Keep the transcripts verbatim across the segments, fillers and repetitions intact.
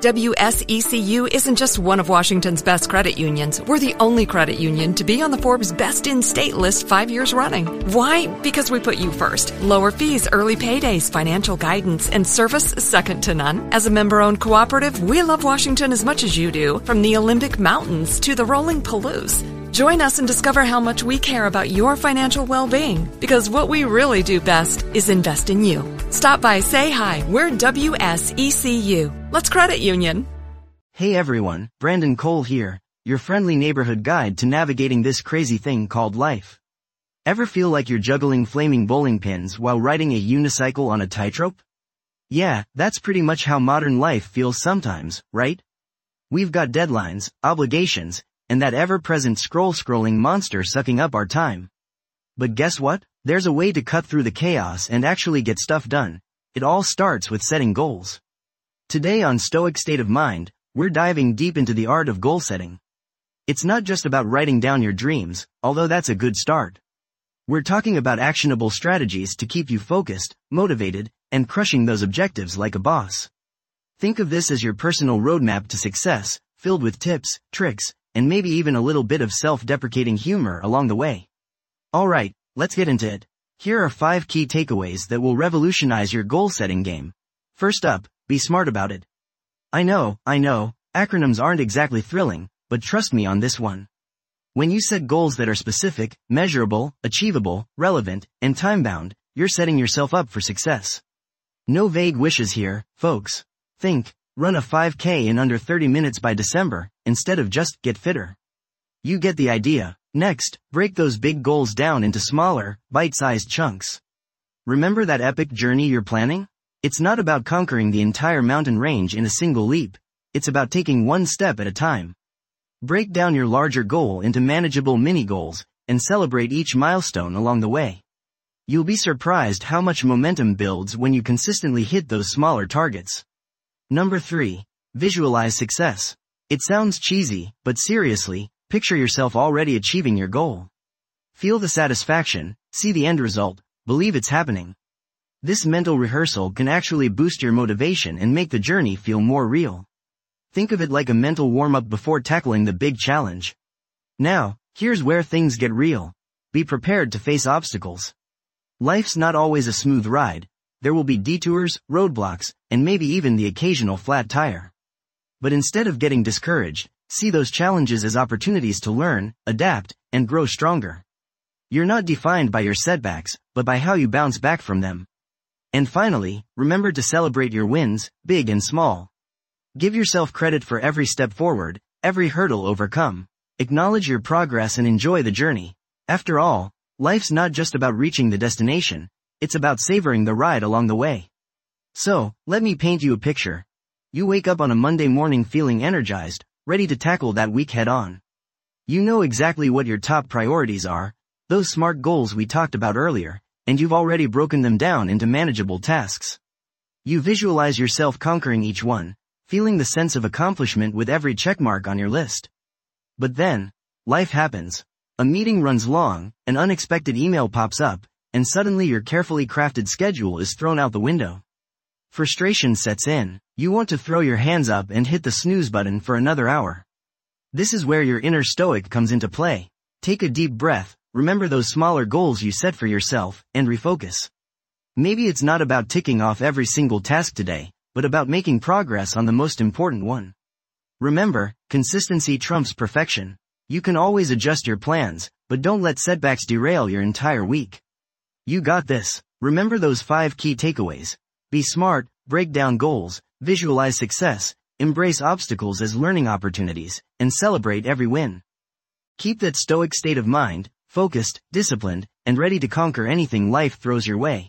W S E C U isn't just one of Washington's best credit unions. We're the only credit union to be on the Forbes Best in State list five years running. Why? Because we put you first. Lower fees, early paydays, financial guidance, and service second to none. As a member-owned cooperative, we love Washington as much as you do, from the Olympic Mountains to the rolling Palouse. Join us and discover how much we care about your financial well-being, because what we really do best is invest in you. Stop by, say hi. We're W S E C U. Let's credit union. Hey everyone, Brandon Cole here, your friendly neighborhood guide to navigating this crazy thing called life. Ever feel like you're juggling flaming bowling pins while riding a unicycle on a tightrope? Yeah, that's pretty much how modern life feels sometimes, right? We've got deadlines, obligations, and that ever-present scroll-scrolling monster sucking up our time. But guess what? There's a way to cut through the chaos and actually get stuff done. It all starts with setting goals. Today on Stoic State of Mind, we're diving deep into the art of goal setting. It's not just about writing down your dreams, although that's a good start. We're talking about actionable strategies to keep you focused, motivated, and crushing those objectives like a boss. Think of this as your personal roadmap to success, filled with tips, tricks, and maybe even a little bit of self-deprecating humor along the way. Alright, let's get into it. Here are five key takeaways that will revolutionize your goal-setting game. First up, be smart about it. I know, I know, acronyms aren't exactly thrilling, but trust me on this one. When you set goals that are specific, measurable, achievable, relevant, and time-bound, you're setting yourself up for success. No vague wishes here, folks. Think, run a five K in under thirty minutes by December, instead of just get fitter. You get the idea. Next, break those big goals down into smaller, bite-sized chunks. Remember that epic journey you're planning? It's not about conquering the entire mountain range in a single leap. It's about taking one step at a time. Break down your larger goal into manageable mini-goals, and celebrate each milestone along the way. You'll be surprised how much momentum builds when you consistently hit those smaller targets. Number three. Visualize success. It sounds cheesy, but seriously, picture yourself already achieving your goal. Feel the satisfaction, see the end result, believe it's happening. This mental rehearsal can actually boost your motivation and make the journey feel more real. Think of it like a mental warm-up before tackling the big challenge. Now, here's where things get real. Be prepared to face obstacles. Life's not always a smooth ride. There will be detours, roadblocks, and maybe even the occasional flat tire. But instead of getting discouraged, see those challenges as opportunities to learn, adapt, and grow stronger. You're not defined by your setbacks, but by how you bounce back from them. And finally, remember to celebrate your wins, big and small. Give yourself credit for every step forward, every hurdle overcome. Acknowledge your progress and enjoy the journey. After all, life's not just about reaching the destination, it's about savoring the ride along the way. So, let me paint you a picture. You wake up on a Monday morning feeling energized, ready to tackle that week head-on. You know exactly what your top priorities are, those SMART goals we talked about earlier, and you've already broken them down into manageable tasks. You visualize yourself conquering each one, feeling the sense of accomplishment with every checkmark on your list. But then, life happens. A meeting runs long, an unexpected email pops up, and suddenly your carefully crafted schedule is thrown out the window. Frustration sets in. You want to throw your hands up and hit the snooze button for another hour. This is where your inner stoic comes into play. Take a deep breath, remember those smaller goals you set for yourself, and refocus. Maybe it's not about ticking off every single task today, but about making progress on the most important one. Remember, consistency trumps perfection. You can always adjust your plans, but don't let setbacks derail your entire week. You got this. Remember those five key takeaways. Be smart, break down goals, visualize success, embrace obstacles as learning opportunities, and celebrate every win. Keep that stoic state of mind, focused, disciplined, and ready to conquer anything life throws your way.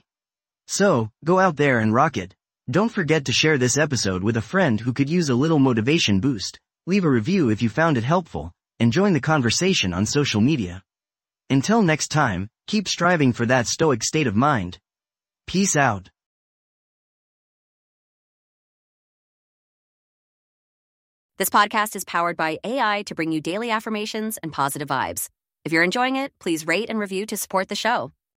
So, go out there and rock it. Don't forget to share this episode with a friend who could use a little motivation boost. Leave a review if you found it helpful, and join the conversation on social media. Until next time, keep striving for that stoic state of mind. Peace out. This podcast is powered by A I to bring you daily affirmations and positive vibes. If you're enjoying it, please rate and review to support the show.